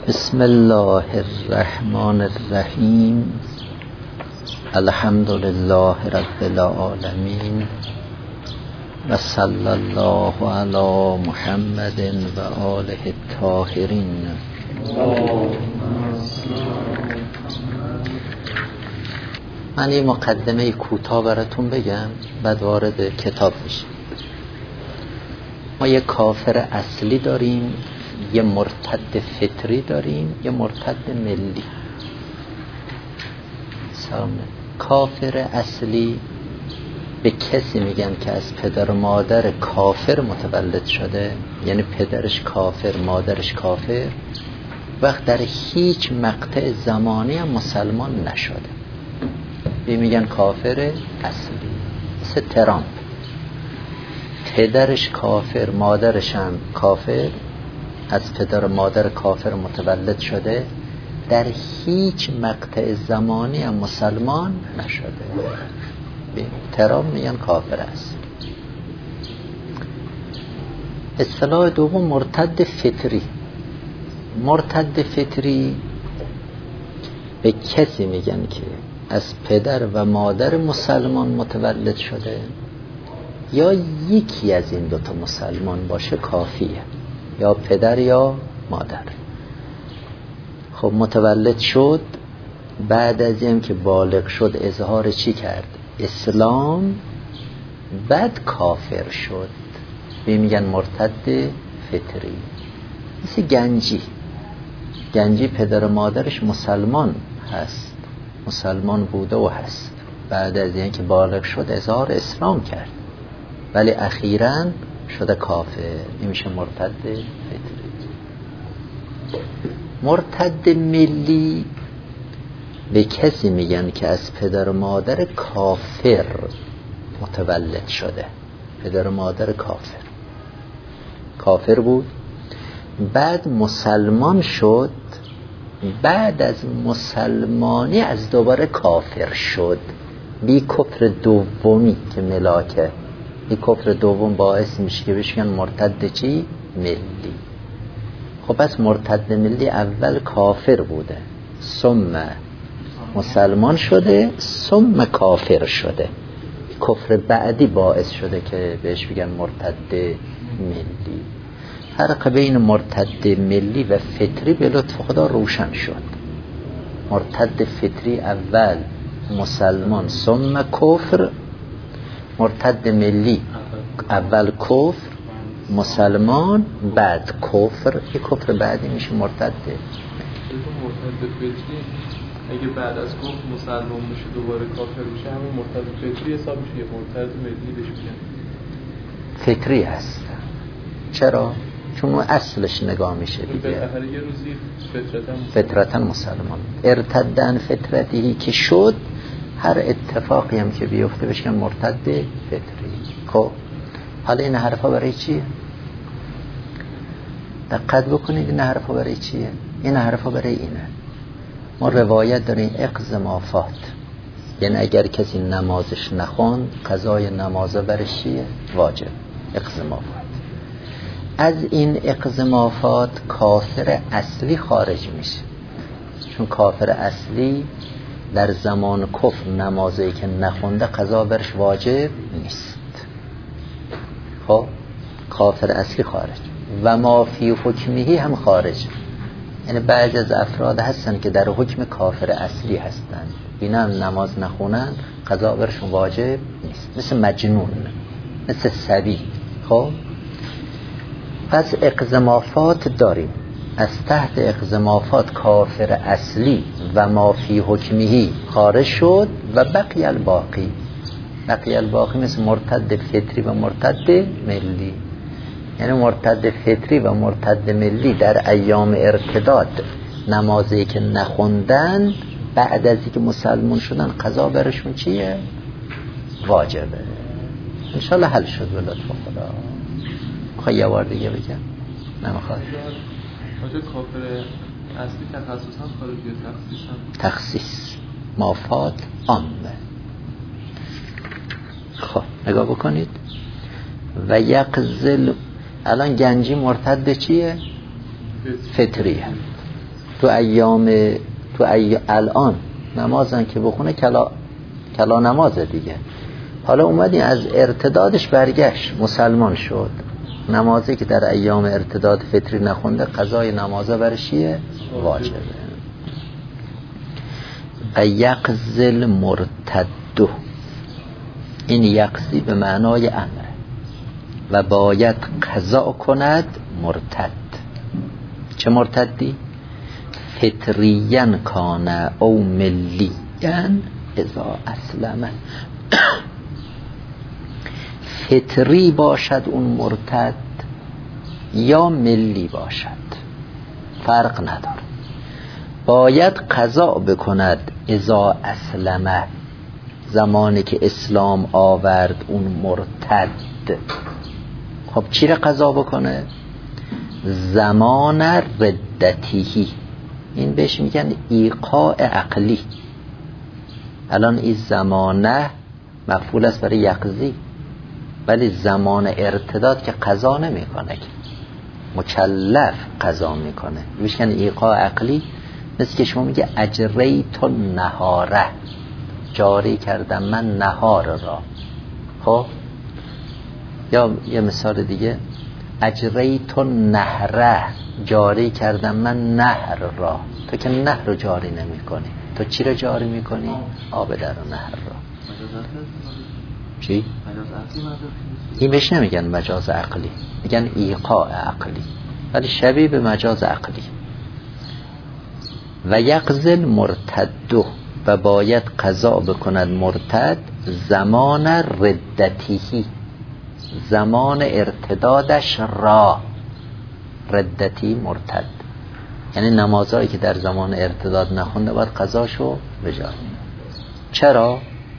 بسم الله الرحمن الرحیم. الحمد لله رب العالمین و صلی الله علی محمد و آله الطاهرین. من یه مقدمه کوتاه براتون بگم بعد وارد کتاب میشیم. ما یه کافر اصلی داریم، یه مرتد فطری داریم، یه مرتد ملی. کافر اصلی به کسی میگن که از پدر و مادر کافر متولد شده، یعنی پدرش کافر مادرش کافر، وقت در هیچ مقطع زمانی هم مسلمان نشده، به میگن کافر اصلی. مثل ترامپ، پدرش کافر مادرش هم کافر، از پدر و مادر کافر متولد شده، در هیچ مقطع زمانی هم مسلمان نشده، به ترامپ میگن کافر است. اصطلاح دوم مرتد فطری. مرتد فطری به کسی میگن که از پدر و مادر مسلمان متولد شده یا یکی از این دوتا مسلمان باشه کافیه، یا پدر یا مادر. خب متولد شد، بعد از این که بالغ شد اظهار چی کرد؟ اسلام، بعد کافر شد، میگن مرتد فطری. مثل گنجی پدر و مادرش مسلمان هست، مسلمان بوده و هست، بعد از این که بالغ شد اظهار اسلام کرد ولی اخیراً شده کافر، نمیشه مرتد فطری. مرتد ملی به کسی میگن که از پدر و مادر کافر متولد شده، پدر و مادر کافر بود، بعد مسلمان شد، بعد از مسلمانی از دوباره کافر شد، بی کفر دومی که ملاکه. این کفر دوم باعث میشه که بشن مرتد چی؟ ملی. خب پس مرتد ملی اول کافر بوده، ثم مسلمان شده، ثم کافر شده، کفر بعدی باعث شده که بهش بگن مرتد ملی. فرق بین مرتد ملی و فطری به لطف خدا روشن شد. مرتد فطری اول مسلمان ثم کفر، مرتد ملی اول کفر مسلمان بعد کفر، یه کفر بعدی میشه مرتد. مرتد فطری اگه بعد از کفر مسلمان بشه دوباره کافر بشه همین مرتد فطری حساب میشه، یه مرتد ملی بهش میگن. فطری هست. چرا؟ چون اصلش نگاه میشه دیگه، بالاخره یه روزی فطرتا مسلمان. ارتدن فطرتی که شد، هر اتفاقی هم که بیفته بشن مرتد فطری. خب حالا این حرفا برای چیه؟ دقت بکنید این حرفا برای چیه؟ این حرفا برای اینه. ما روایت داریم اقزمافات، یعنی اگر کسی نمازش نخوند قضای نمازه برش چیه؟ واجب. اقزمافات. از این اقزمافات کافر اصلی خارج میشه، چون کافر اصلی در زمان کفر نمازی که نخونده قضا برش واجب نیست. خب کافر اصلی خارج و ما فی حکمهی هم خارج. یعنی بعضی از افراد هستن که در حکم کافر اصلی هستن، اینا نماز نخونن قضا برشون واجب نیست، مثل مجنون، مثل صبی. خب پس اقزمافات داریم. از تحت اقزمافات کافر اصلی و ما فی حکمهی خارج شد و بقی الباقی. بقی الباقی مثل مرتد فطری و مرتد ملی. یعنی مرتد فطری و مرتد ملی در ایام ارتداد نمازی که نخوندن بعد از اینکه مسلمان شدن قضا برشون چیه؟ واجبه. انشالله حل شد به لطف خدا. میخوای یه بار دیگه بگم؟ نمیخواد. آجا کافر اصلی تخصص هم خارج یا تخصیص هم؟ تخصیص مافات عامه. خب نگاه بکنید. و یقزل، الان گنجی مرتد چیه؟ فطری هم. الان نمازن که بخونه کلا نمازه دیگه. حالا اومدی از ارتدادش برگشت مسلمان شد، نمازی که در ایام ارتداد فطری نخونده قضای نمازه برشیه واجبه. یقضی المرتد، این یقضی به معنای امر و باید قضا کند مرتد. چه مرتدی؟ فطریاً کان او ملیاً اذا اسلم. فطری باشد اون مرتد یا ملی باشد فرق نداره، باید قضا بکند اذا اسلم، زمانی که اسلام آورد اون مرتد. خب چی را قضا بکنه؟ زمان ردتیهی، این بهش میگن ایقاع عقلی. الان این زمانه مفعول است برای یقضی، ولی زمان ارتداد که قضا نمیکنه، مکلف قضا میکنه، بهش میگن ایقاع عقلی. مثل که شما میگه اجریت النهاره، جاری کردم من نهار را. خب یا یه مثال دیگه، اجریت النهره، جاری کردم من نهر را. تو که نهر رو جاری نمی کنی، تو چی رو جاری می کنی؟ آب در نهر را. چی؟ این بهش نمیگن مجاز عقلی، میگن ایقاع عقلی، ولی شبیه به مجاز عقلی. و یقضی المرتد، و باید قضا بکند مرتد زمان ردتیهی، زمان ارتدادش را. ردتی مرتد یعنی نمازهایی که در زمان ارتداد نخونده باید قضاشو بجاست. چرا؟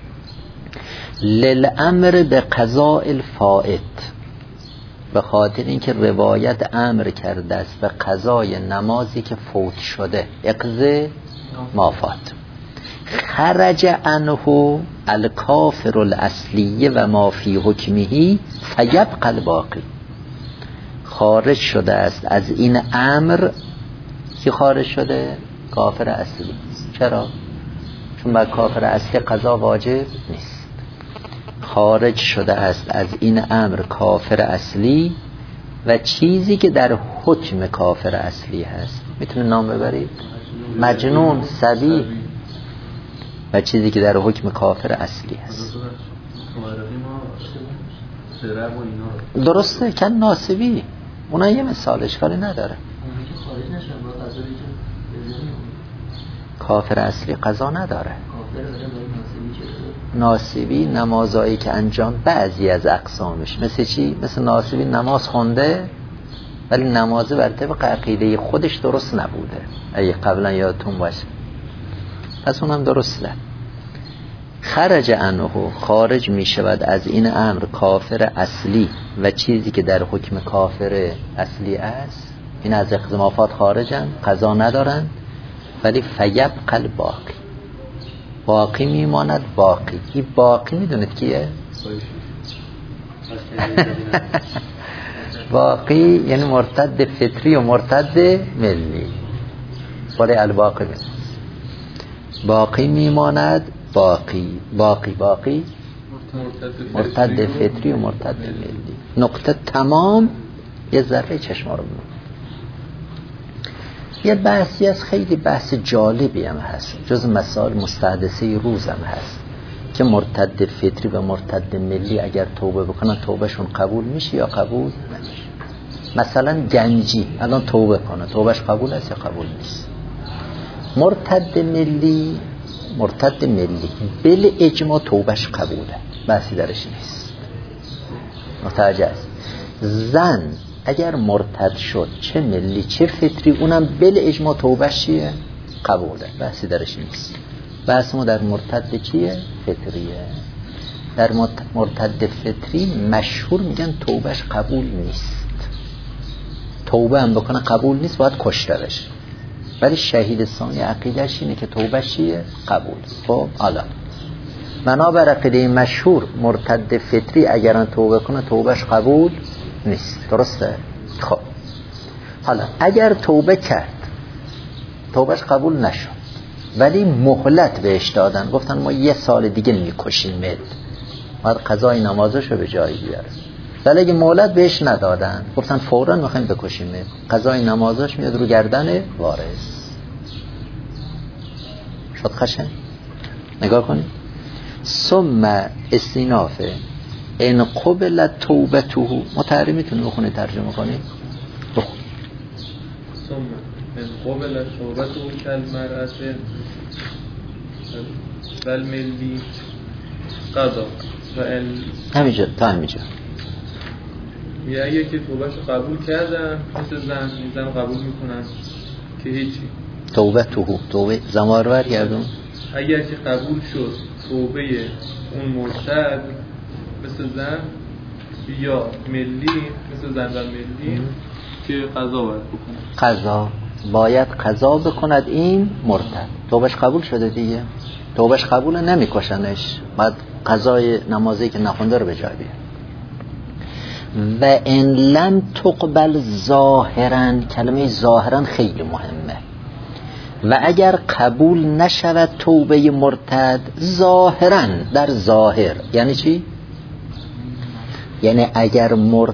للامر به قضاء الفائت، به خاطر اینکه روایت امر کرده است به قضای نمازی که فوت شده، اقضی ما فات. خرج عنه الکافر الاصلیه و ما فی حکمه فیبقى الباقی، خارج شده است از این امر. کی خارج شده؟ کافر اصلی. چرا؟ چون بر کافر اصلی قضا واجب نیست. خارج شده است از این امر کافر اصلی و چیزی که در حکم کافر اصلی هست. میتونه نام ببرید؟ مجنون، صبی، و چیزی که در حکم کافر اصلی هست. درسته، کن ناسبی، اونا یه مثال اشکالی نداره. کافر اصلی قضا نداره. ناسبی نمازایی که انجام، بعضی از اقسامش، مثل چی؟ مثل ناسبی نماز خونده ولی نمازه بر طبق عقیده خودش درست نبوده، اگه قبلا یادتون باشه، پس اونم درسته. خرج عنه، خارج می شود از این امر کافر اصلی و چیزی که در حکم کافر اصلی است. این از اقضامافات خارجن، قضا ندارن، ولی فیبقى الباقی، باقی میماند. باقی، این باقی میدونید کیه؟ باقی یعنی مرتد فطری و مرتد ملی. ولی الباقی باقی میماند. باقی مرتد فطری و مرتد ملی. نقطه تمام. یه ذره چشما رو ببین. یه بحثی از خیلی بحث جالبی هم هست، جز مسائل مستحدثه روز هم هست، که مرتد فطری و مرتد ملی اگر توبه بکنن توبهشون قبول میشه یا قبول نمیشه. مثلا گنجی الان توبه کنه، توبهش قبول است یا قبول نیست. مرتد ملی بل اجماع توبهش قبوله، بحثی درش نیست. متوجه است؟ زن اگر مرتد شد، چه ملی چه فطری، اونم بل اجماع توبهش چیه؟ قبوله، بحثی درش نیست. بحث ما در مرتد چیه؟ فطریه. در مرتد فطری مشهور میگن توبهش قبول نیست، توبه هم بکنه قبول نیست، باید کشته بشه. ولی شهید ثانی عقیدهش اینه که توبهش چیه؟ قبول. خب حالا بنابر عقیده مشهور مرتد فطری اگران توبه کنه توبهش قبول نیست. درسته؟ خب حالا اگر توبه کرد، توبهش قبول نشد، ولی مهلت بهش دادن، گفتن ما 1 سال دیگه میکشیمت، باید قضای نمازش رو به جایی بیاره. ولی اگه مهلت بهش ندادن، گفتن فوراً میخوایم بکشیمت، قضای نمازش میاد رو گردن وارث. شد خشن؟ نگاه کنید. ثم استینافه ان قبل توبته، متحری میتونه بخونه ترجمه کنید؟ بخون. ثم ان قبل توبته کالمرأة والملی قضا و همینجا تا همینجا. یه اگه که توبهشو قبول کردن مثل زن قبول میکنن که هیچی. توبه زمار برگردون. اگر که قبول شد توبه اون مرتد مثل زن یا ملی مثل زن و ملی که قضا باید بکنه، باید قضا بکند این مرتد. توبهش قبول شده دیگه، توبهش قبول نمیکشنش، بعد قضای نمازی که نخونده رو به جای بیاره. و ان لم تقبل ظاهرا، کلمه ظاهرا خیلی مهمه. و اگر قبول نشود توبه مرتد ظاهرا، در ظاهر یعنی چی؟ یعنی اگر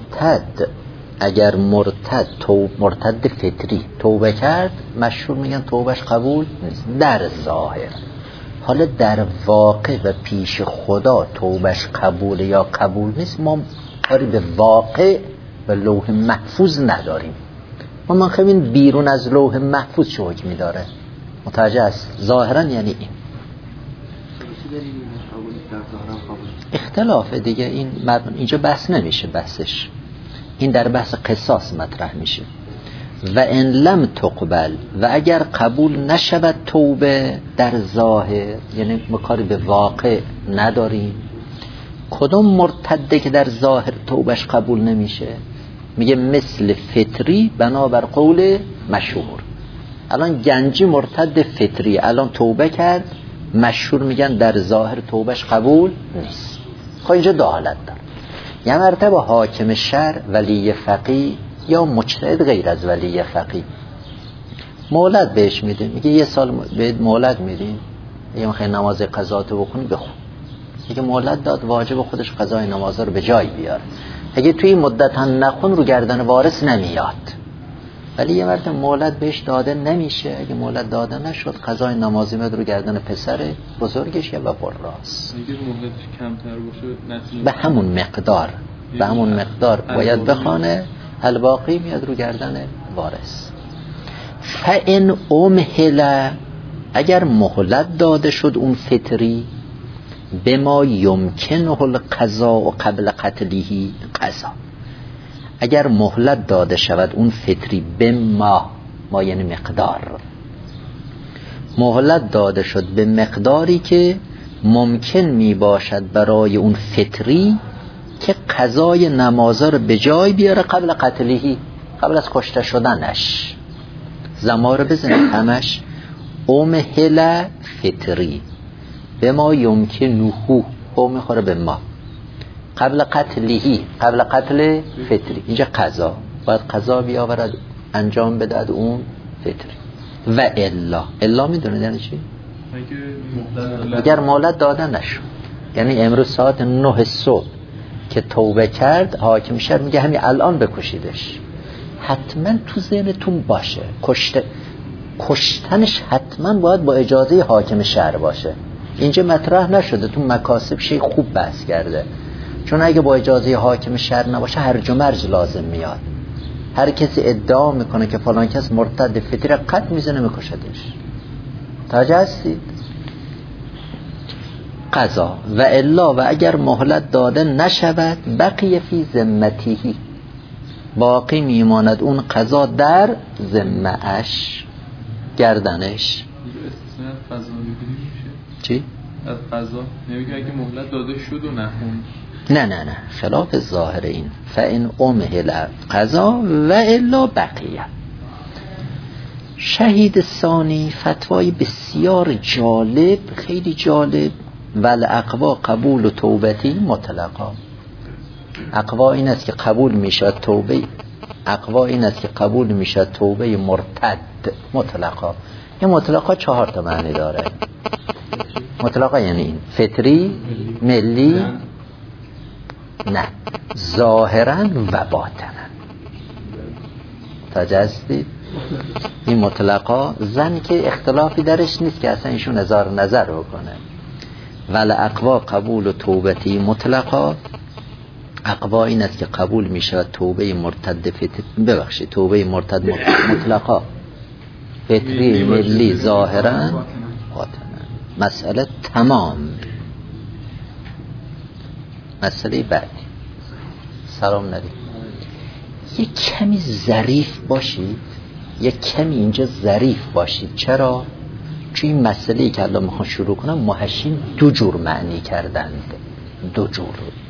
مرتد فطری توبه کرد، مشهور میگن توبهش قبول نیست در ظاهر. حالا در واقع و پیش خدا توبهش قبول یا قبول نیست، ما کاری به واقع و لوح محفوظ نداریم. ما منخواهیم بیرون از لوح محفوظ چه حکمی داره. متوجه است؟ ظاهرا یعنی این اختلافه دیگه. این اینجا بحث نمیشه، بحثش این در بحث قصاص مطرح میشه. و ان لم تقبل، و اگر قبول نشود توبه در ظاهر، یعنی ما کاری به واقع نداریم. کدوم مرتده که در ظاهر توبهش قبول نمیشه؟ میگه مثل فطری بنابر قول مشهور. الان گنجی مرتد فطری الان توبه کرد، مشهور میگن در ظاهر توبهش قبول نیست. خب اینجا دو حالت داره. یه مرتبه حاکم شرع، ولی فقیه یا مجتهد غیر از ولی فقیه مهلت بهش میده، میگه 1 سال بهت مهلت میدیم، اگه میخوای نماز قضاتو بکنی بخون. اگه مهلت داد، واجب خودش قضای نماز رو به جای بیاره. اگه توی مدت هم نخون رو گردن وارث نمیاد. ولی یه مرتبه مهلت بهش داده نمیشه، اگه مهلت داده نشد قضای نمازی میاد رو گردن پسر بزرگشه و براس. اگه مهلت کمتر باشه به همون مقدار باید بخونه، الباقی میاد رو گردن وارث. فان امهل، اگر مهلت داده شد اون فطری، بما یمکنه القضاء قبل قتله، قضا اگر مهلت داده شود اون فطری، به ما یعنی مقدار، مهلت داده شد به مقداری که ممکن می باشد برای اون فطری که قضای نمازا رو به جای بیاره قبل قتلهی، قبل از کشته شدنش. زمار بزنید همش امهل فطری به ما یمکنه، او میخوره به ما، قبل قتلهی، قبل قتل فطری. اینجا قضا باید قضا بیاورد انجام بدهد اون فطری. و الا میدونید یعنی چی؟ اگر مهلت داده نشد، یعنی امروز ساعت 9 صبح که توبه کرد، حاکم شهر میگه همین الان بکشیدش. حتما تو ذهنتون باشه کشتنش حتما باید با اجازه حاکم شهر باشه. اینجا مطرح نشده، تو مکاسب شیء خوب بحث کرده، چون اگه با اجازه حاکم شهر نباشه هرج و مرج لازم میاد. هر کسی ادعا میکنه که فلان کس مرتد فطری، قط میزنه میکشدش. توجه هستید؟ قضا و الا، و اگر مهلت داده نشود، بقیه فی ذمته، باقی میماند اون قضا در ذمه‌اش، گردنش. چی؟ از قضا نمیگه اگه مهلت داده شد و نخوند. نه خلاف ظاهر این. فان امهل قضا و الا بقیه. شهید ثانی، فتوای بسیار جالب، خیلی جالب. ول اقوا قبول و توبتی مطلقا. اقوا این است که قبول میشود توبه اقوا این است که قبول میشه توبه مرتد مطلقا. این مطلقا 4 معنی داره. مطلقا یعنی این فطری، ملی، نه ظاهرا و باطنا. تجسدید این مطلقا زن که اختلافی درش نیست که اصلا ایشون اظهار نظر بکنه. ول اقوا قبول توبتی مطلقا. اقوا این است که قبول میشه توبه مرتد توبه مرتد مطلقا، فطری، ملی، ظاهرا، باطنا. مسئله تمام. مسئله بعدی. سلام ندید. یک کمی ظریف باشید، یک کمی اینجا ظریف باشید. چرا؟ چون این مسئله‌ای که الان میخوام شروع کنم محشین 2 جور معنی کردند. 2 جور.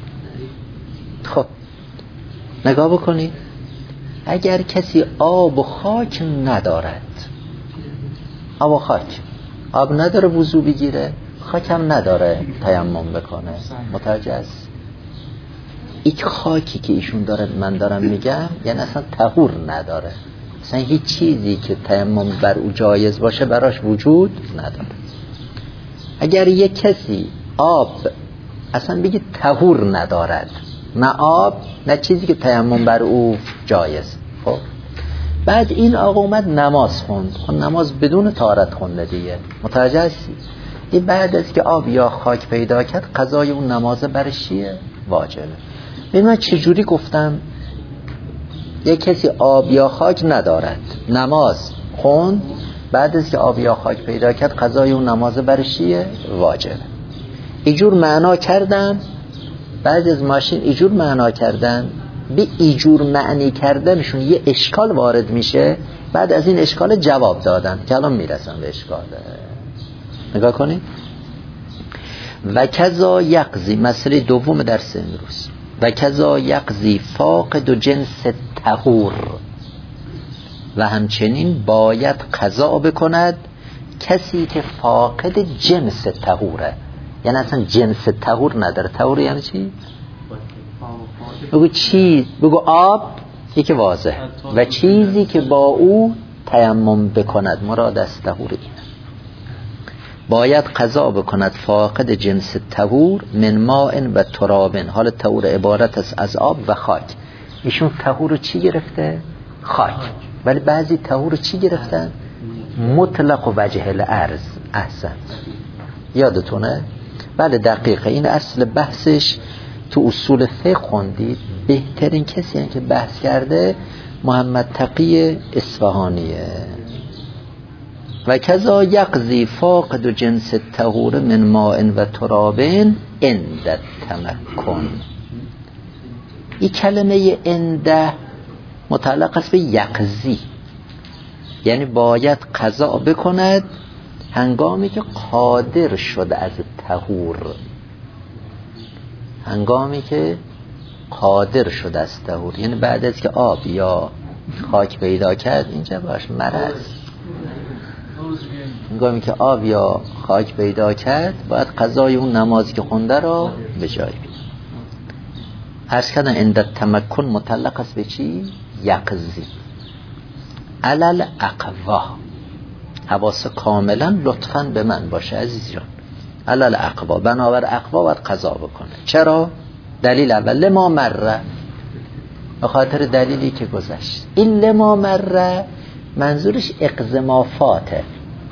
خب نگاه بکنید. اگر کسی آب و خاک ندارد، آب و خاک، آب نداره وضو بگیره، خاک هم نداره تیمم بکنه، متوجه است؟ این خاکی که ایشون داره من دارم میگم یعنی اصلا طهور نداره، اصلا هیچ چیزی که تیمم بر او جایز باشه براش وجود نداره. اگر یک کسی آب اصلا بگید طهور ندارد، نه آب نه چیزی که تیمم بر او جایز. خب بعد این آقا اومد نماز خوند، خب نماز بدون طهارت خونده دیگه، متوجه هستی؟ این بعد از که آب یا خاک پیدا کرد قضای اون نماز برش چیه؟ واجبه. ببین من چجوری گفتم یک کسی آب یا خاک ندارد، نماز خوند، بعد از که آب یا خاک پیدا کرد قضای اون نماز برش چیه؟ واجبه. اینجور معنا کردم. بعد از ماشین اینجور معنا کردن. به اینجور معنی کردنشون یه اشکال وارد میشه، بعد از این اشکال جواب دادن که الان میرسن به اشکال. نگاه کنید. و کذا یقضی، مسئله دوم درس امروز، و کذا یقضی فاقد و جنس طهور، و همچنین باید قضا بکند کسی که فاقد جنس طهوره، یعنی اصلا جنس طهور نداره. طهور یعنی چی؟ بگو چیز، بگو آب یکی واضح، و چیزی که با او تیمم بکند مراد از طهور اینه. باید قضا بکند فاقد جنس طهور من ماء و تراب. حال طهور عبارت است از آب و خاک. ایشون طهور چی گرفته؟ خاک. ولی بعضی طهور چی گرفتن؟ مطلق و وجه الارض. احسن، یادتونه؟ بله دقیقه. این اصل بحثش تو اصول فقه خوندید. بهترین کسی هم که بحث کرده محمد تقی اصفهانیه. و کذا یقضی فاقد و جنس طهور من ماء و تراب عند تمکن. این کلمه عند متعلق است به یقضی، یعنی باید قضا بکند هنگامی که قادر شده از طهور، هنگامی که قادر شده از طهور، یعنی بعد از که آب یا خاک پیدا کرد. اینجا باش مرض. هنگامی که آب یا خاک پیدا کرد باید قضای اون نمازی که خونده را به جای بیاره. عرض کردن عند تمکن متعلق است به چی؟ یقضی. علل اقوا. حواس کاملا لطفاً به من باشه عزیز جان. علل اقوا، بنابر اقوا باید قضا بکنه. چرا؟ دلیل اول لما مره، به خاطر دلیلی که گذشت. این لما مره منظورش اقزمافاته.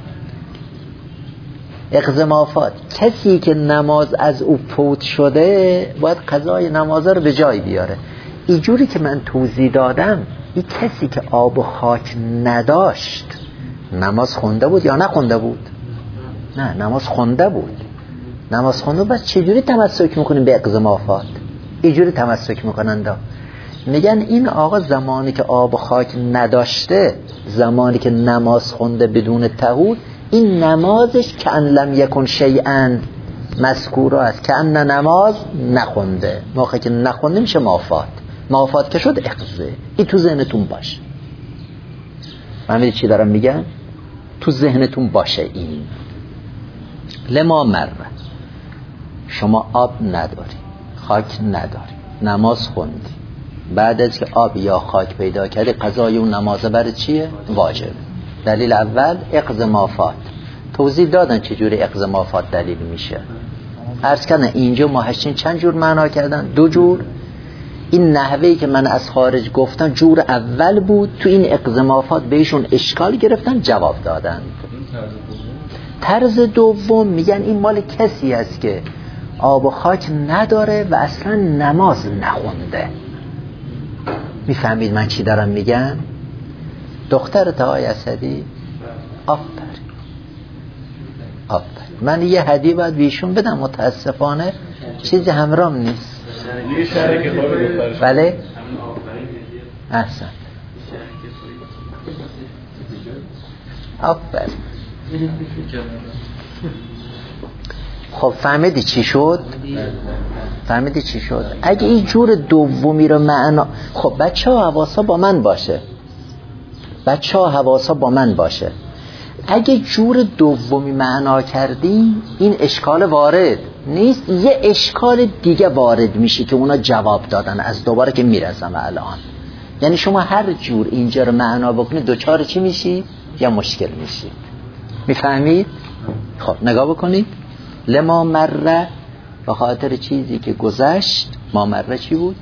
اقزمافات، کسی که نماز از او فوت شده باید قضای نماز رو به جای بیاره. اینجوری که من توضیح دادم، این کسی که آب و خاک نداشت نماز خونده بود یا نخونده بود؟ نه، نماز خونده بود. نماز خونده بود. چجوری تمسک میکنیم به اقزمافات؟ اینجوری تمسک میکنند. میگن این آقا زمانی که آب و خاک نداشته، زمانی که نماز خونده بدون طهور، این نمازش که ان لم یکن شیئا مذکورا است، که ان نماز نخونده. موقعی که نخونده میشه مافات. مافات که شد اقضه. این تو ذهنتون باشه. فهمیدید چی دارم میگم؟ تو ذهنتون باشه. این لما مره، شما آب نداری، خاک نداری، نماز خوندی، بعد از که آب یا خاک پیدا کرده قضای اون نمازه برای چیه؟ واجب. دلیل اول اقضا ما فات. توضیح دادن چجوری اقضا ما فات دلیل میشه. عرض کردن اینجا محشین چند جور معنا کردن؟ 2 جور. این نحوهی که من از خارج گفتم جور اول بود، تو این اقضا ما فات بهشون اشکال گرفتن جواب دادن. طرز دوم میگن این مال کسی است که آب و خاک نداره و اصلا نماز نخونده. میفهمید من چی دارم میگم؟ دختر آقای اسدی آفرین. من یه هدیه باید بیشون بدم، متاسفانه چیزی همراهم نیست. بله؟ احسن. آفرین. خب فهمیدی چی شد؟ اگه این جور دومی رو معنا، خب بچه ها حواسا با من باشه. اگه جور دومی معنا کردیم این اشکال وارد نیست، یه اشکال دیگه وارد میشه که اونا جواب دادن از دوباره که میرسم الان. یعنی شما هر جور اینجا رو معنا بکنید دوچار چی میشید؟ یا مشکل میشید. میفهمید؟ خب نگاه بکنید. لما مره به خاطر چیزی که گذشت. ما مره چی بود؟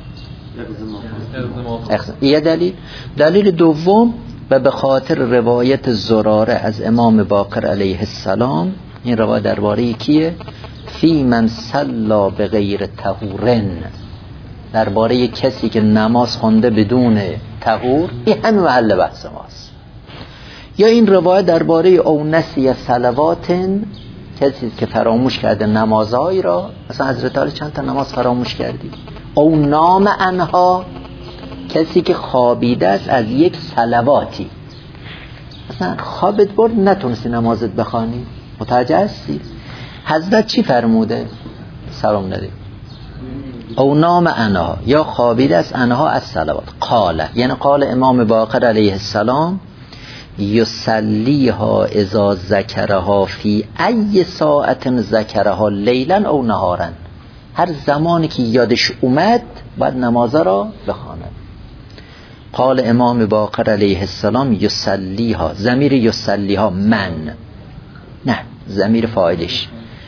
یه دلیل دوم و به خاطر روایت زراره از امام باقر علیه السلام. این روایت درباره کیه؟ فی من صلا بغیر طهورن، درباره کسی که نماز خونده بدون طهور. این همین محل بحث ماست. یا این روایت درباره او نسی صلواتن، کسی که فراموش کرده نمازهایی را. مثلا حضرت علی چند تا نماز فراموش کردی. او نام انها، کسی که خوابیده است از یک صلواتی. مثلا خوابت برد نتونستی نمازت بخوانی، متوجه هستی؟ حضرت چی فرموده؟ سلام علیکم. او نام انها، یا خوابیده است انها از صلوات. قال، یعنی قال امام باقر علیه السلام یصلیها اذا ذکرها فی ای ساعت ذکرها لیلا او نهارا. هر زمانی که یادش اومد باید نماز را بخواند. قال امام باقر علیه السلام یصلیها، ضمیر یصلیها من، نه ضمیر فاعلش.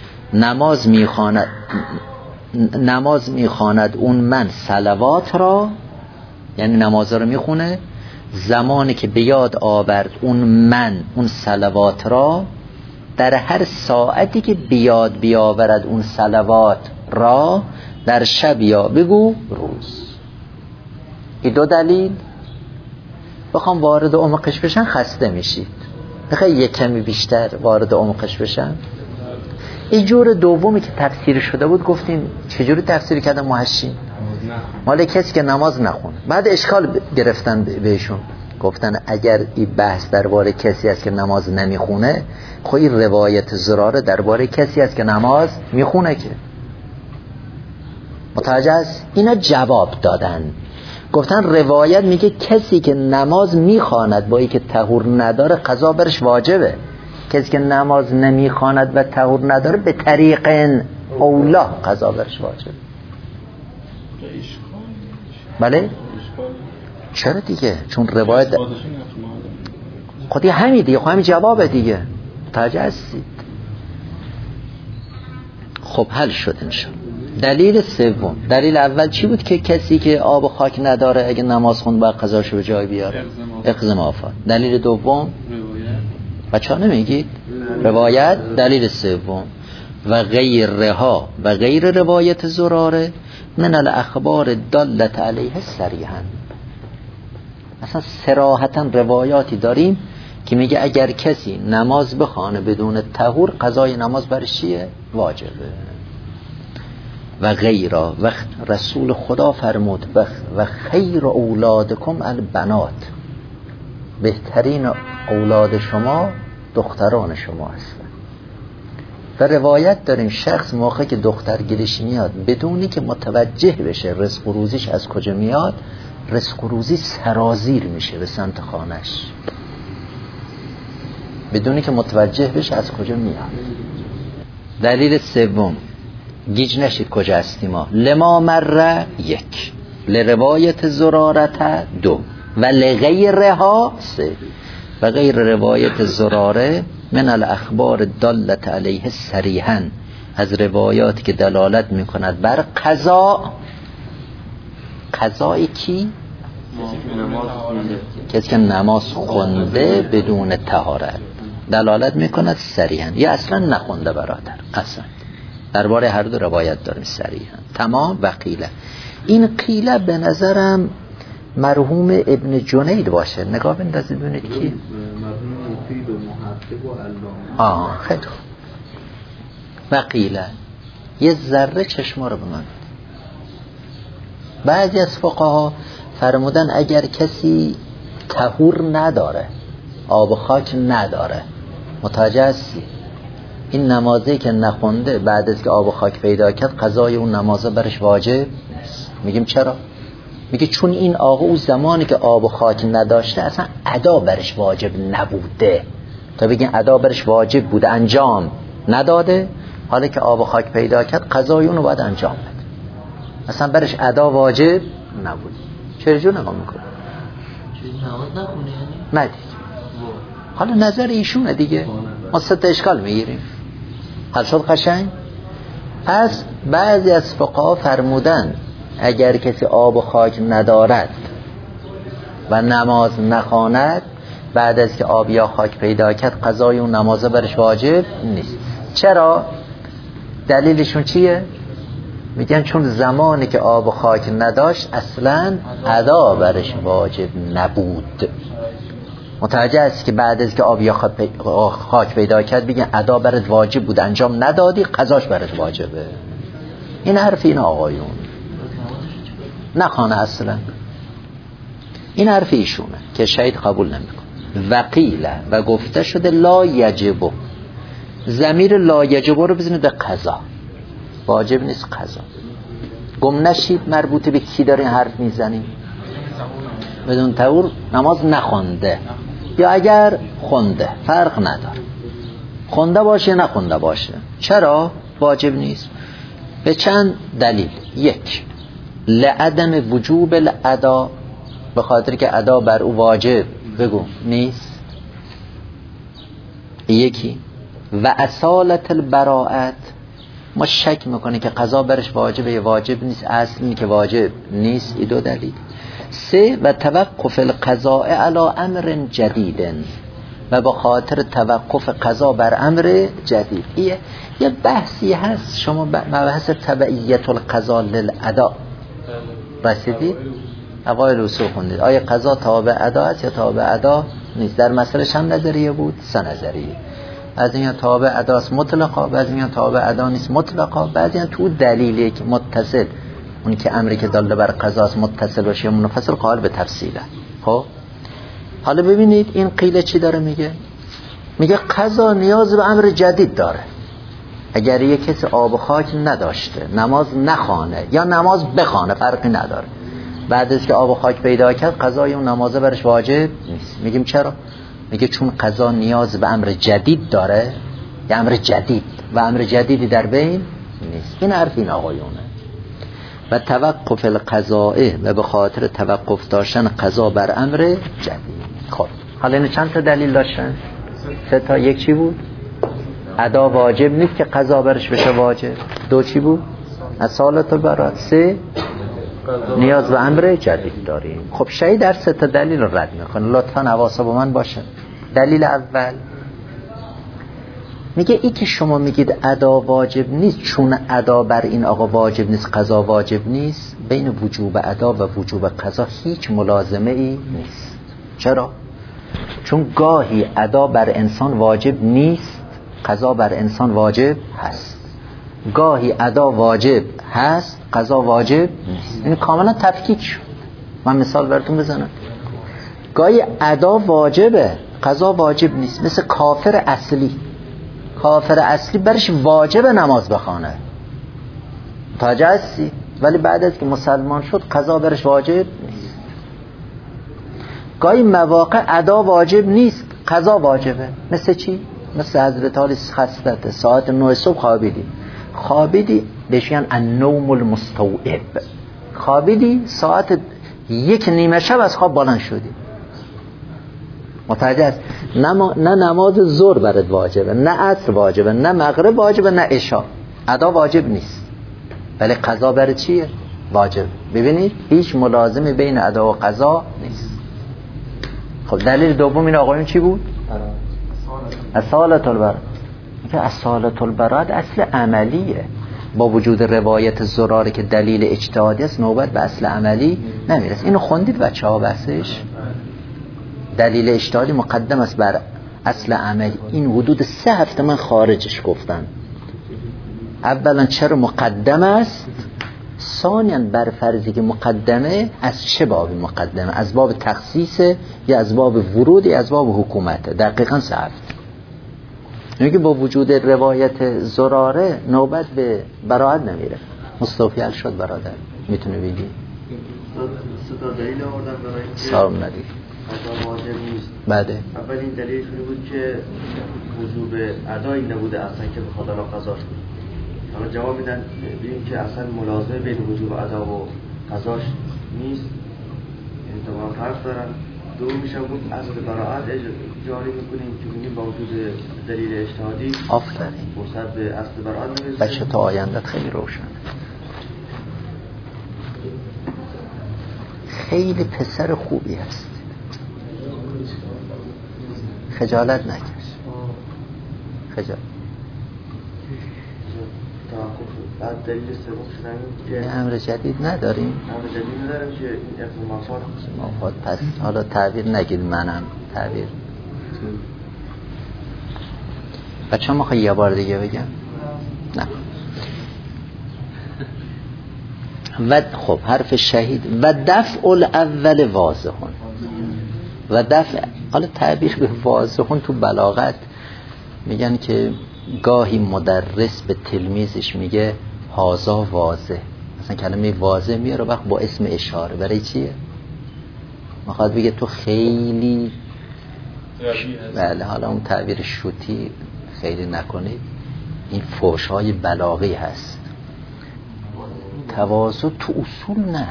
نماز میخواند اون من صلوات را، یعنی نماز را میخونه زمانی که به یاد آورد اون من اون صلوات را، در هر ساعتی که بیاد بیاورد اون صلوات را، در شب یا بگو روز. این 2 دلیل. بخوام وارد عمقش بشن خسته میشید. بخوام یک کمی بیشتر وارد عمقش بشن. این جور دومی که تفسیر شده بود گفتیم چجوری تفسیر کردن محشین؟ مال کسی که نماز نخونه. بعد اشکال گرفتن بهشون، گفتن اگر این بحث درباره کسی است که نماز نمیخونه، خب این روایت زراره درباره کسی است که نماز میخونه که. متوجه است؟ اینا جواب دادن. گفتن روایت میگه کسی که نماز میخواند با اینکه طهور نداره قضا برش واجبه. کسی که نماز نمیخواند و طهور نداره به طریق اولا قضا برش واجبه. بله؟ چرا دیگه؟ چون روایت خودی همین دیگه، خب همین جوابه دیگه. متوجه هستید؟ خب حل شد انشاءالله. دلیل سوم، دلیل اول چی بود؟ که کسی که آب و خاک نداره اگه نماز خوند باید قضاشو به جای بیاره، اقضا ما فات. دلیل دوم بچه ها نمیگید؟ روایت. دلیل سوم و غیرها، و غیر روایت زراره من الاخبار دالت علیه صریحا. اصلا صراحتا روایاتی داریم که میگه اگر کسی نماز بخوانه بدون طهور قضای نماز برش چیه؟ واجبه. و غیره، و رسول خدا فرمود و خیر اولادکم البنات، بهترین اولاد شما دختران شما هستن. و روایت داریم شخص موقع که دختر گیرش میاد بدونی که متوجه بشه رزق و روزیش از کجا میاد، رزق و روزی سرازیر میشه به سمت خانش، بدونی که متوجه بشه از کجا میاد. دلیل سوم، گیج نشید کجا هستیم ما. لما مره 1، لروایت زرارت 2 و لغیرها 3 و غیر روایت زراره من الاخبار دالت علیه صریحا از روایات که دلالت میکند بر قضا. قضای کی؟ کسی که نماز خونده بدون طهارت دلالت میکند صریحا یا اصلا نخونده برادر، اصلا درباره هر دو روایت داریم صریحا. تمام. و قیله، این قیله به نظرم مرحوم ابن جنید باشه. نگاه بندازید ببینید کی؟ مرحوم مفید و محقق و علامه. خیلی خوب. و قیله یه ذره چشما رو بماند. بعضی از فقها فرمودن اگر کسی طهور نداره، آب و خاک نداره، متوجه هستی؟ این نمازی که نخونده بعد از که آب و خاک پیدا کرد قضای اون نمازه برش واجب نیست. میگیم چرا؟ میگه چون این آقا اون زمانی که آب و خاک نداشته اصلا ادا برش واجب نبوده. تا بگین ادا برش واجب بوده انجام نداده، حالا که آب و خاک پیدا کرد قضای اونو باید انجام بده. اصلا برش ادا واجب نبود. چرا جو نگاه میکنه؟ نماز نخونه یعنی؟ نه دیگه. حالا نظر ایشونه دیگه، ما 3 تا اشکال میگیریم. حل شد قشنگ؟ پس بعضی از فقها فرمودن اگر کسی آب و خاک ندارد و نماز نخواند بعد از که آب یا خاک پیدا کرد قضای اون نمازه برش واجب نیست. چرا؟ دلیلشون چیه؟ میگن چون زمانی که آب و خاک نداشت اصلا ادا برش واجب نبود. متوجه است که بعد از که آب یا خاک پیدا کرد بگن ادا برات واجب بود انجام ندادی قضاش برات واجبه. این حرف این آقایون نخوانه اصلا. این حرف ایشونه که شهید قبول نمیکنه. وقیله و گفته شده لا یجب. ضمیر لا یجب رو بزنید به قضا. واجب نیست قضا. گم نشید مربوط به کی دارین حرف میزنیم؟ بدون طهور نماز نخونده یا اگر خونده فرق نداره، خونده باشه نخونده باشه. چرا واجب نیست؟ به چند دلیل. 1 لعدم وجوب الادا، به خاطر که ادا بر او واجب بگو نیست. 2 و اصالت البراءت، ما شک میکنه که قضا برش واجبه یا واجب نیست، اصل اینه که واجب نیست. این 2 دلیل. 3 و توقف القضاء علی امر جدید، و به خاطر توقف قضا بر امر جدید. یه بحثی هست، شما مبحث تبعیت القضا للأدا رسیدید؟ اوایل اصول خوندید آیا قضا تابع ادا است یا تابع ادا نیست؟ در مسئله چند نظریه بود؟ 3 نظریه. از این تابع ادا است مطلقا، بعضی میگن تابع ادا نیست مطلقا، بعضی میگن تو دلیلی که متصل، اون که امری که داله بر قضا است متصل باشه یا منفصل، قائل به تفصیله. خب حالا ببینید این قیله چی داره میگه. میگه قضا نیاز به امر جدید داره. اگر یک کسی آب و خاک نداشته نماز نخوانه یا نماز بخوانه فرقی نداره، بعد از که آب و خاک پیدا کرد قضای اون نمازه برش واجب نیست. میگیم چرا؟ میگه چون قضا نیاز به امر جدید داره، یا امر جدید و امر جدیدی در بین نیست. این حرف این آقایونه. و توقف القضاء، و به خاطر توقف داشتن قضا بر امر جدید. خب حالا این چند تا دلیل داشتن؟ 3 تا. 1 چی بود؟ ادا واجب نیست که قضا برش بشه واجب. 2 چی بود؟ اصالت البراءت. 3 نیاز به امر جدید داریم. خب شهید در 3 تا دلیل رو رد میکنه. لطفاً حواس با من باشه. دلیل اول میگه ای که شما میگید ادا واجب نیست، چون ادا بر این آقا واجب نیست قضا واجب نیست، بین وجوب ادا و وجوب قضا هیچ ملازمه ای نیست. چرا؟ چون گاهی ادا بر انسان واجب نیست، قضا بر انسان واجب هست. گاهی ادا واجب هست، قضا واجب نیست. این کاملا تفکیک شد. من مثال براتون بزنم. گاهی ادا واجبه، قضا واجب نیست. مثل کافر اصلی. کافر اصلی برش واجب نماز بخونه، متوجه هستی؟ ولی بعد از که مسلمان شد قضا برش واجب نیست. گاهی مواقع ادا واجب نیست، قضا واجبه. مثل چی؟ مثل حضرت علی خستت ساعت 9 صبح خوابیدی بهش میگن النوم المستوعب. خوابیدی ساعت 1:30 شب از خواب بلند شدی، متوجه است؟ نه نماز ظهر برات واجبه، نه عصر واجبه، نه مغرب واجبه، نه عشاء. ادا واجب نیست ولی قضا برای چیه؟ واجب. ببینید هیچ ملازمی بین ادا و قضا نیست. خب دلیل دوم این آقایون چی بود؟ اصالت البراءت. که اصالت البراءت اصل عملیه. با وجود روایت زراره که دلیل اجتهادی است نوبت به اصل عملی نمیرسه. اینو خوندید بچه‌ها بحثش؟ دلیل اجتهادی مقدم است بر اصل عملی. این حدود 3 هفته من خارجش گفتم. اولا چرا مقدم است، ثانیاً بر فرضی که مقدمه از چه بابی مقدمه، از باب تخصیص یا از باب ورود یا از باب حکومت. دقیقاً 3 هفته. میگه با وجود روایت زراره نوبت به براءت نمیره. مستوفی شد برادر، میتونه بگی؟ 3 تا دلیل آوردن برای اینکه سلام ندید قضا واجب نیست. بله. اولین دلیلش بود که وجوب ادایی نبوده اصلا که بخواد الان قضاش کنه. حالا جواب میدن ببین که اصلا ملازمه بین وجوب ادا و قضاش نیست، یعنی تو با فرق دارن. دومیش هم بود اصل براءت جاری میکنیم که ببینیم با وجود دلیل اجتهادی آفرین فرصت به اصل براءت نمیرسه. بچه تا آیندت خیلی روشن. خیلی پسر خوبی هست، خجالت نکش. خجالت. بعد دلیل سوم شدن که امر جدید نداریم. امر جدید نداریم که این مفاد پس حالا تعبیر نگید، منم تعبیر. بچه ما خواهی یه بار دیگه بگم؟ نه. و خب حرف شهید و دفع الاول واضحون و دفع، حالا تعبیر به واضحون تو بلاغت میگن که گاهی مدرس به تلمیذش میگه هازا واضح، مثلا کلمه واضح میاره وقت با اسم اشاره. برای چیه؟ میخواد بگه تو خیلی بله. حالا اون تعبیر شوتی خیلی نکنید، این فحش‌های بلاغی هست. تواضع تو اصول نه.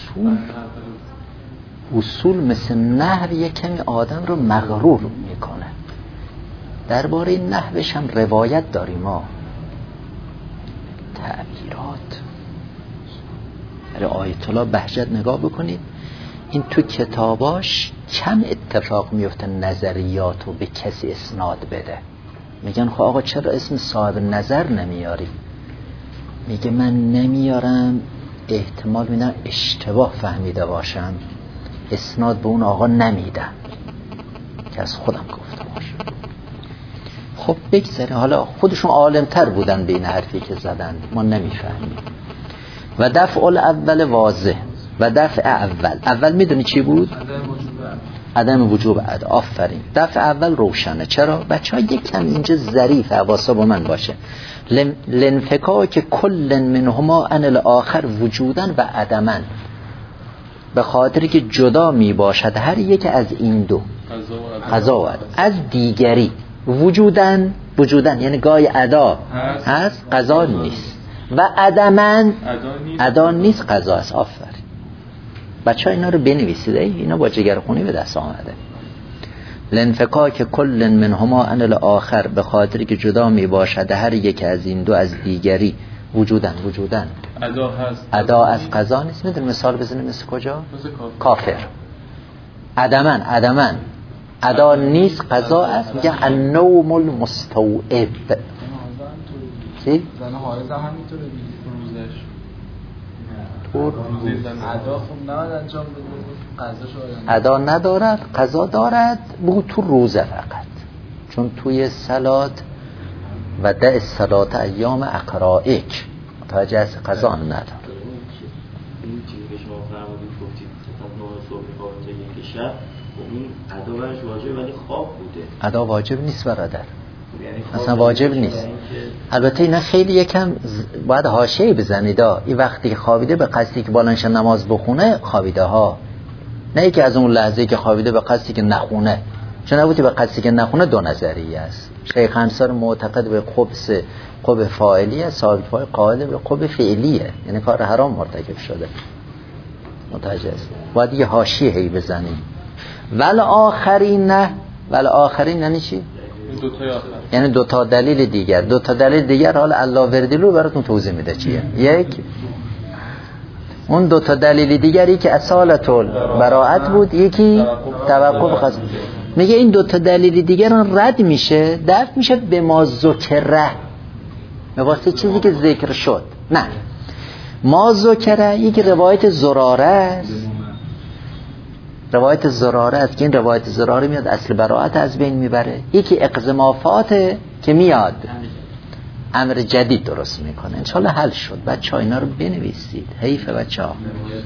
اصول مثل نحو یک کمی آدم رو مغرور میکنه. درباره نحوش هم روایت داریم ما، تعبیرات. برای آیت الله بهجت نگاه بکنید، این تو کتاباش کم اتفاق میفته نظریات رو به کسی اسناد بده. میگن خب آقا چرا اسم صاحب نظر نمیاری؟ میگه من نمیارم، احتمال میدم اشتباه فهمیده باشم، اسناد به اون آقا نمیدم که از خودم گفته باشم. خب بگذاره، حالا خودشون عالمتر بودن بین حرفی که زدن، ما نمیفهمیم. و دفع اول واضح و دفع اول میدونی چی بود؟ عدم وجوب ادا. آفرین. دفع اول روشنه. چرا؟ بچه ها یک کم اینجا ظریف، حواسا با من باشه. لنفکاک کل منهما عن الاخر وجودن و عدمن، به خاطری که جدا می باشد هر یک از این دو قضا و عدم از دیگری. وجودن یعنی گای ادا هست، قضا نیست. و عدمن ادا نیست، قضا است. آفرین. بچه ها اینا رو بنویسید، اینا با جگرخونی به دست آمده. لنفکاک کل منهما عن الاخر، به خاطری که جدا می باشد هر یک از این دو از دیگری. وجودن ادا هست، ادا از قضا نیست. میدونی مثال بزنیم مثل کجا؟ کافر. عدمن ادا نیست، قضا است. میگن النوم المستوعب. چی؟ زن حائض هم همینطوره روزش ادا خب نباید انجام بده، قضاشو ادا ندارد، قضا دارد، بگو تو روزه فقط، چون توی صلات و ده الصلات ایام اقرائک متوجه از قضا نداره. این چیزی که شما فرمودید گفتید تا 9 صبح خواب تا 1 شب، این ادا برش واجب ولی خواب بوده. ادا واجب نیست برادر، اصلا واجب نیست. البته اینا خیلی یکم باید حاشیه بزنید. این وقتی که خوابیده به قصدی که بالانش نماز بخونه خوابیده ها، نه اینکه از اون لحظه که خوابیده به قصدی که نخونه. چون نبودی به قصدی که نخونه دو نظریه است. شیخ انصار معتقد به قبح فاعلیه، صاحب فاعل قائل به قبح فعلیه، یعنی کار حرام مرتکب شده. متوجه است. باید یه حاشیه هی بزنیم. ول آخرین نه، ول آخرین یعنی چی؟ یعنی دو تا دلیل دیگر. دو تا دلیل دیگر حالا علاوردیلو براتون توضیح میده چیه. یک، اون دو تا دلیل دیگری که اصالت البراءت بود، یکی توقف قضا. میگه این دو تا دلیل دیگر رد میشه، دفع میشه به ما ذکره، به واسه چیزی که ذکر شد. نه، ما ذکره یک روایت زراره است، روایت زراره است که این روایت زراره میاد اصل براءت از بین میبره. یکی اقزمافاته که میاد امر جدید درست میکنه. انشالله حل شد. بچه ها اینا رو بنویسید، حیفه بچه ها.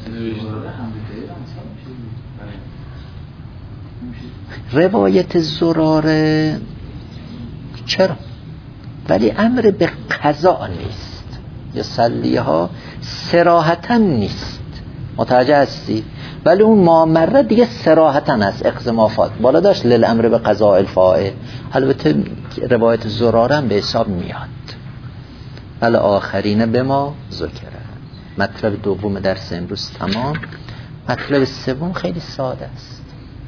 روایت زراره چرا؟ ولی امر به قضا نیست، یا سلیه ها صراحتا نیست. متوجه هستی؟ ولی اون مامره دیگه صراحتا است، اقزمافات بالا داشت للامر به قضاء الفاعل. البته روایت زراره هم به حساب میاد. ولی آخرین به ما ذکره. مطلب دوم درس امروز تمام. مطلب سوم خیلی ساده است.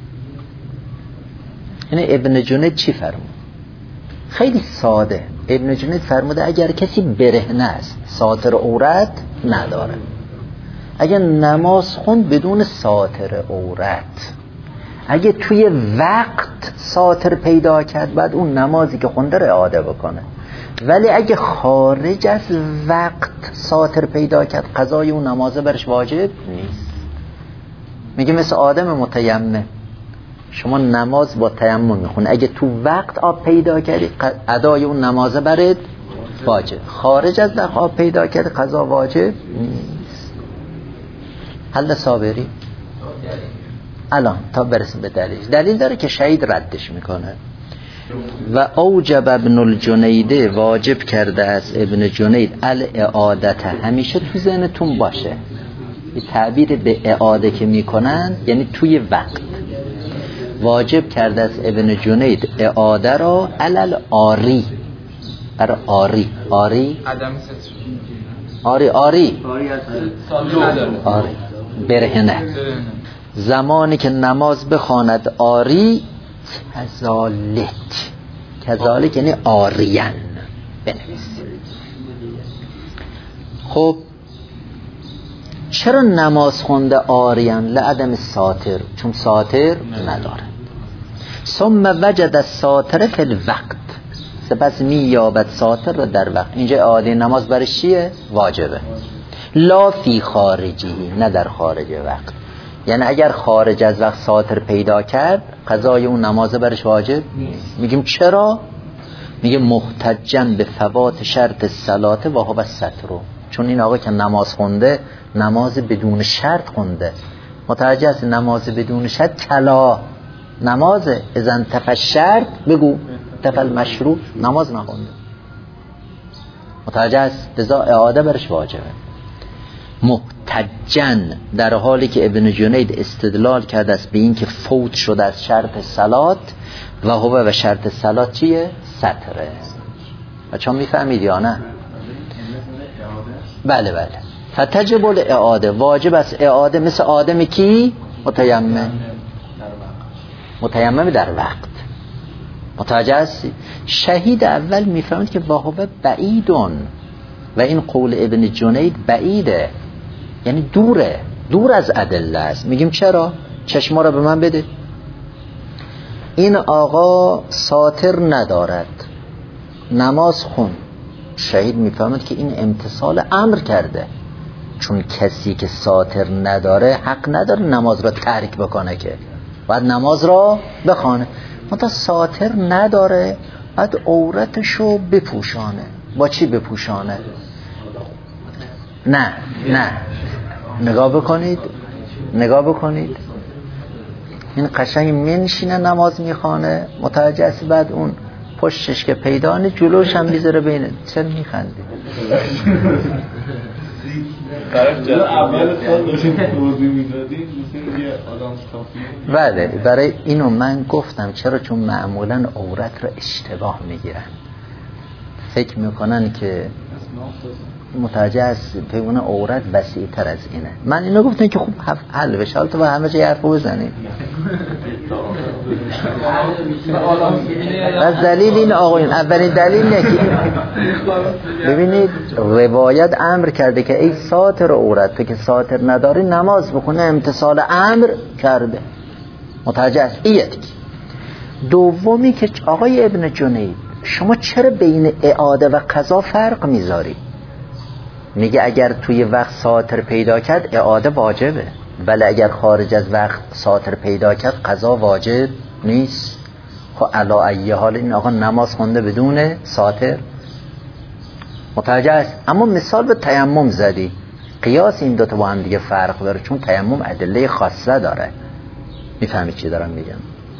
یعنی ابن جنید چی فرمود؟ خیلی ساده. ابن جنید فرموده اگر کسی برهنه است، ساتر عورت نداره، اگر نماز خوند بدون ساتر عورت، اگه توی وقت ساتر پیدا کرد بعد اون نمازی که خونده رو اعاده بکنه. ولی اگه خارج از وقت ساتر پیدا کرد قضای اون نمازه برش واجب نیست. میگه مثل آدم متیمم، شما نماز با تیمم میخونه، اگه تو وقت آب پیدا کردی ادای اون نمازه برات واجب، خارج از وقت آب پیدا کرد قضا واجب نیست. حل صابری الان تا برسیم به دلیل داره که شهید ردش میکنه. و اوجب ابن الجنید، واجب کرده است ابن جنید الاعادت. همیشه تو ذهنتون باشه این تعبیر به اعاده که میکنن یعنی توی وقت. واجب کرده است ابن جنید اعاده را علل آری، برای آری آری برهنه، زمانی که نماز بخواند آری کذالک یعنی آریان بنویسید. خب چرا نماز خونده آریان؟ لعدم ساتر، چون ساتر نداره. ثم وجد الساتر فی الوقت، سپس مییابد ساتر را در وقت. اینجا اعاده نماز برای چیه؟ واجبه. لا فی خارجی، نه در خارج وقت. یعنی اگر خارج از وقت ساتر پیدا کرد قضای اون نماز برش واجب نیست. میگیم چرا؟ میگه محتجاً به فوات شرط الصلاه و هو الستر، چون این آقا که نماز خونده نماز بدون شرط خونده. متوجه است؟ نماز بدون شرط کلا نماز اذا تفل شرط بگو تفل مشروع، نماز نخونده. متوجه است؟ لذا اعاده برش واجبه. محتجاً در حالی که ابن جنید استدلال کرده است به این که فوت شده از شرط صلات و هو و شرط صلات چیه؟ ستره. بچه هم میفهمید یا نه؟ بله. فتجب الاعاده، واجب است اعاده مثل آدم کی؟ متیمم در وقت. متوجه هستی؟ شهید اول میفهمید که با هو بعیدون و این قول ابن جنید بعیده، یعنی دور از ادله است. میگیم چرا؟ چشما را به من بده. این آقا ساتر ندارد، نماز خون. شهید میفهمد که این امتثال امر کرده، چون کسی که ساتر نداره حق نداره نماز را ترک بکنه، که باید نماز را بخوانه. منتها ساتر نداره، باید عورتشو بپوشانه. با چی بپوشانه؟ نه نگاه بکنید این قشنگ منشینه نماز میخوانه، متوجه است بعد اون پشتش که پیدا نه جلوش هم میذاره بینه. چرا میخندی؟ بله برای اینو من گفتم چرا، چون معمولا عورت رو اشتباه میگیرن، فکر میکنن که متوجه است پیمون عورت وسیع تر از اینه. من اینو گفتم که خوب حل بشه، حالا تو با همه جای حرفو بزنیم. از دلیل این آقایون، اولین دلیل اینه که ببینید روایت امر کرده که ای ساتر عورت، تو که ساتر نداری نماز بخونه، امتثال امر کرده. متوجه است ایه دیگه. دومی که آقای ابن جنید شما چرا بین اعاده و قضا فرق میذاری؟ میگه اگر توی وقت ساتر پیدا کرد اعاده واجبه، ولی اگر خارج از وقت ساتر پیدا کرد قضا واجب نیست. خب علا ایه حال این آقا نماز خونده بدون ساتر. متوجه است؟ اما مثال به تیمم زدی، قیاس این دوتا با هم دیگه فرق داره، چون تیمم ادله خاصه داره. میفهمی چی دارم میگم؟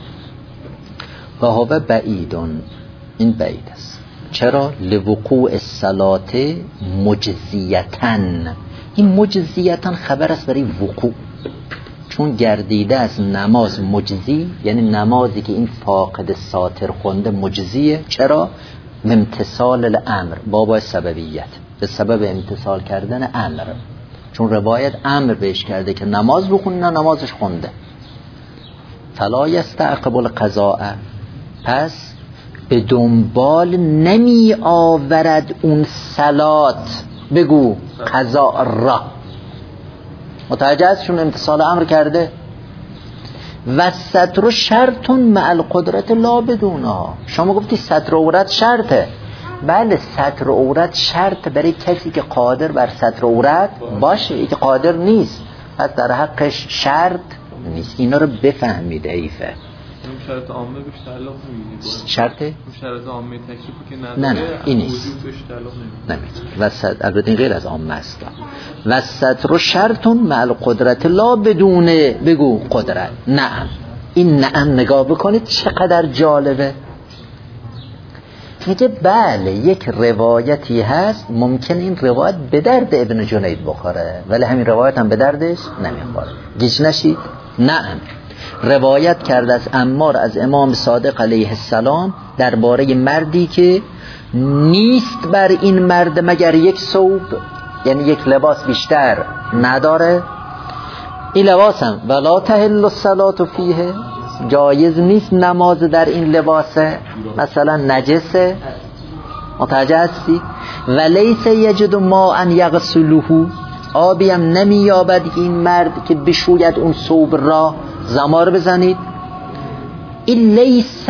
و هو بعیدون، این بعید است. چرا؟ لوقوع الصلاة مجزیتن، این مجزیتن خبر است برای وقوع، چون گردیده از نماز مجزی، یعنی نمازی که این فاقد ساتر خونده مجزیه. چرا؟ امتثال الامر، بابا سببیت، به سبب امتثال کردن امر، چون روایت امر بهش کرده که نماز بخونه، نه نمازش خونده. فلا یستعقب القضاء، پس به دنبال نمی آورد اون صلات، بگو قضا را. متوجه است؟ چون امتثال امر کرده. و ستر شرط مع القدرت لا بدونها. شما گفتی ستر عورت شرطه، بله ستر عورت شرط برای کسی که قادر بر ستر عورت باشه، ای که قادر نیست پس در حقش شرط نیست. اینا رو بفهمید. ایفه شرط عامه بهش تعلق نمیگیره. شرطه؟ شرط عامه تکلیفی که نداره. نه این نیست. نمیگه. البته این غیر از عامه است. و ستر شرط مع القدرت لا بدون، بگو قدرت. نعم. این نعم نگاه بکنید چقدر جالبه. میگه بله یک روایتی هست ممکن این روایت به درد ابن جنید بخوره، ولی همین روایت هم به دردش نمیخوره. گیج نشید. نعم روایت کرده از عمار از امام صادق علیه السلام درباره مردی که نیست بر این مرد مگر یک ثوب، یعنی یک لباس بیشتر نداره. این لباس هم ولا تحل الصلاة فیه، جایز نیست نماز در این لباسه، مثلا نجسه. متوجه هستی؟ و لیس یجد ماء یغسله، آبی هم نمییابد این مرد که بشوید اون ثوب را. زمار بزنید. این لیس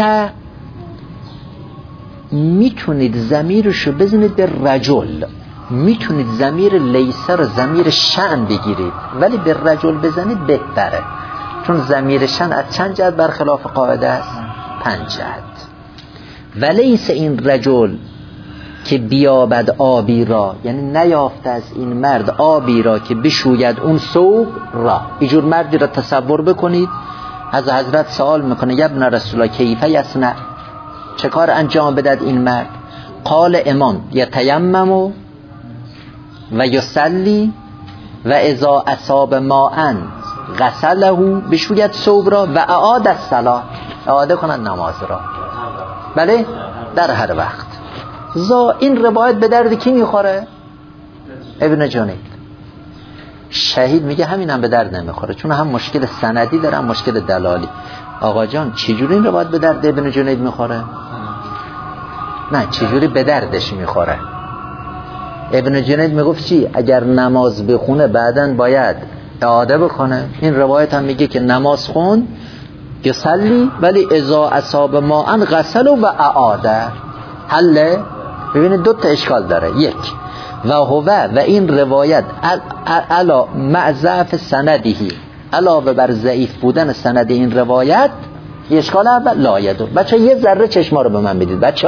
میتونید ضمیرشو بزنید به رجل، میتونید ضمیر لیس رو ضمیر شأن بگیرید، ولی به رجل بزنید بهتره، چون ضمیر شأن از چند جهت برخلاف قاعده است؟ 5 جهت. و لیس این رجل که بیابد آبی را، یعنی نیافته از این مرد آبی را که بشوید اون ثوب را. اینجور مردی را تصور بکنید. از حضرت سوال میکنه ابن رسول الله کیف یصنع، چه کار انجام بدهد این مرد؟ قال امام یتیمم و یصلی و اذا اصاب ماء غسله، بشوید ثوب را و اعاد الصلاه، اعاده کند نماز را. بله در هر وقت. این روایت به درد کی میخوره؟ ابن جنید. شهید میگه همین هم به درد نمیخوره، چون هم مشکل سندی داره هم مشکل دلالی. آقا جان چجوری این روایت به درد ابن جنید میخوره؟ نه چجوری به دردش میخوره؟ ابن جنید میگفت چی؟ اگر نماز بخونه بعدن باید اعاده بکنه. این روایت هم میگه که نماز خون یصلی ولی اذا اصاب ماء غسل و اعاده. حله؟ ببینید 2 تا اشکال داره. یک و هو و این روایت علا مع ضعف سندهی، علاوه بر ضعیف بودن سند این روایت، اشکال اول لایدو. بچه یه ذره چشما رو به من بدید. بچه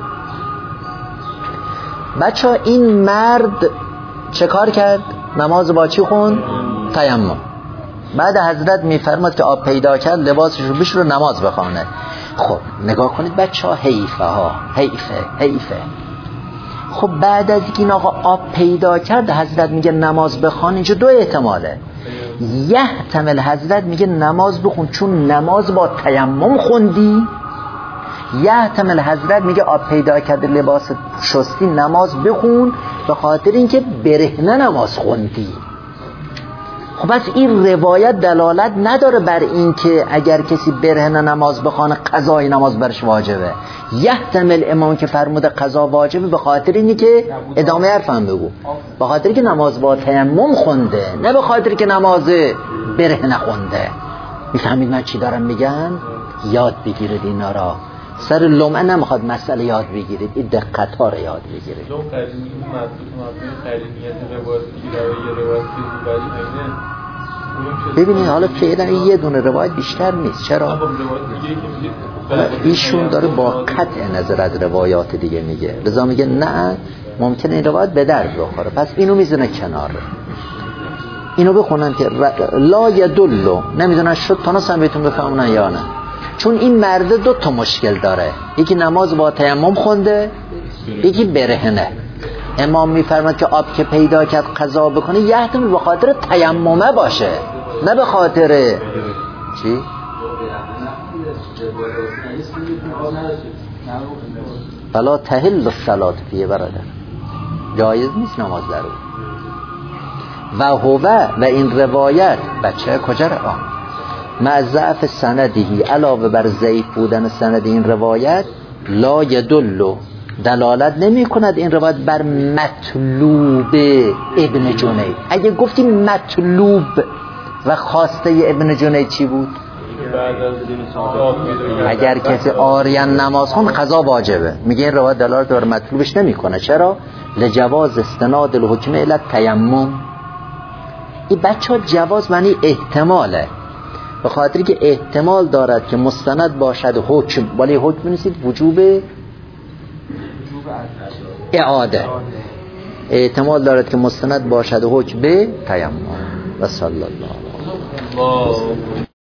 این مرد چه کار کرد؟ نماز با چی خون؟ تیمم. بعد حضرت میفرماد که آب پیدا کرد لباسش رو بشور نماز بخونه. خب نگاه کنید بچه ها، حیفه. خب بعد از این آقا آب پیدا کرد حضرت میگه نماز بخوان. اینجا 2 احتماله. یحتمل حضرت میگه نماز بخون چون نماز با تیمم خوندی، یحتمل حضرت میگه آب پیدا کرده لباس شستی نماز بخون به خاطر اینکه برهنه نماز خوندی. خب پس این روایت دلالت نداره بر این که اگر کسی برهنه نماز بخونه قضای نماز برش واجبه. یحتمل امام که فرموده قضا واجبه به خاطر اینی که ادامه حرفم بگو، به خاطر که نماز با تیمم خونده، نه به خاطر که نماز برهنه خونده. میفهمید من چی دارم میگم؟ یاد بگیرید اینا را. سر لمعه نمیخواد مسئله یاد بگیرید، این دقت ها رو یاد بگیرید. لو قرینی قرینیت روایت که روایت که ببینید حالا فعلا یه دونه روایت بیشتر نیست. چرا؟ ایشون داره با قطع نظر از روایات دیگه میگه، لذا میگه نه ممکنه این روایت به درد بخوره، پس اینو میزنه کنار. اینو بخونن که لا یدلو، نمیدونن شد تونستم بهتون بفهمونن یا نه. چون این مرد 2 تا مشکل داره، یکی نماز با تیمم خونده، یکی برهنه. امام میفرماد که آب که پیدا کرد قضا بکنه یحتمل به خاطر تیممه باشه، نه به خاطر چی؟ فلا تحل الصلاة فیه برادر، جایز نیست نماز در او. و هو و این روایت بچه کجا رو مع ضعف سندهی، علاوه بر ضعیف بودن سند این روایت، لا یدل، دلالت نمی کند این روایت بر مطلوب ابن جنید. اگه گفتیم مطلوب و خواسته ابن جنید چی بود؟ اگر کسی عاریان نماز خون قضا واجبه. میگه این روایت دلالت بر مطلوبش نمی کنه. چرا؟ لجواز استناد الحکم الی التیمم. این بچه جواز معنی احتماله، به خاطری که احتمال دارد که مستند باشد حکم، ولی حکم نیست وجوب اعاده. احتمال دارد که مستند باشد حکم به تیمم. و صلی الله علیه و